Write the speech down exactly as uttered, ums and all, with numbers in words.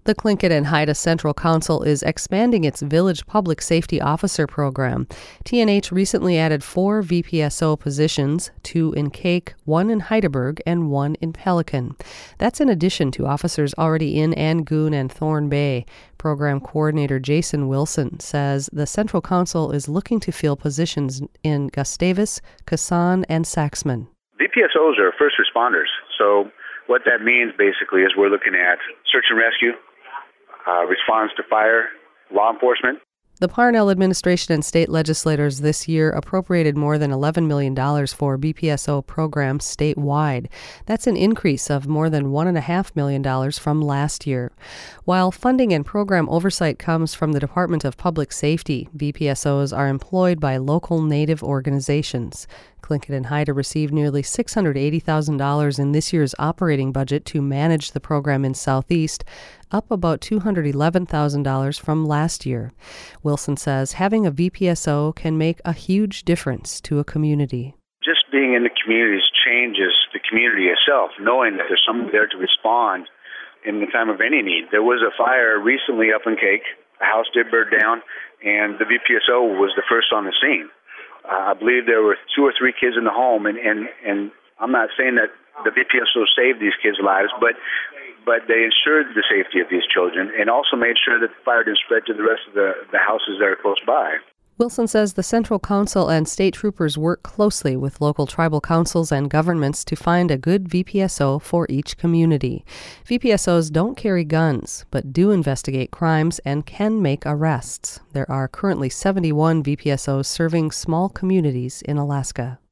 The Tlingit and Haida Central Council is expanding its Village Public Safety Officer program. T N H recently added four V P S O positions, two in Cake, one in Heidelberg, and one in Pelican. That's in addition to officers already in Angoon and Thorne Bay. Program Coordinator Jason Wilson says the Central Council is looking to fill positions in Gustavus, Kasson, and Saxman. V P S Os are first responders, so what that means basically is we're looking at search and rescue, Uh, response to fire, law enforcement. The Parnell administration and state legislators this year appropriated more than eleven million dollars for B P S O programs statewide. That's an increase of more than one point five million dollars from last year. While funding and program oversight comes from the Department of Public Safety, B P S Os are employed by local Native organizations. Tlingit and Haida received nearly six hundred eighty thousand dollars in this year's operating budget to manage the program in Southeast, up about two hundred eleven thousand dollars from last year. Wilson says having a V P S O can make a huge difference to a community. Just being in the communities changes the community itself, knowing that there's someone there to respond in the time of any need. There was a fire recently up in Cake. A house did burn down, and the V P S O was the first on the scene. Uh, I believe there were two or three kids in the home, and, and, and I'm not saying that the V P S O saved these kids' lives, but but they ensured the safety of these children and also made sure that the fire didn't spread to the rest of the, the houses that are close by. Wilson says the Central Council and state troopers work closely with local tribal councils and governments to find a good V P S O for each community. V P S Os don't carry guns, but do investigate crimes and can make arrests. There are currently seventy-one V P S Os serving small communities in Alaska.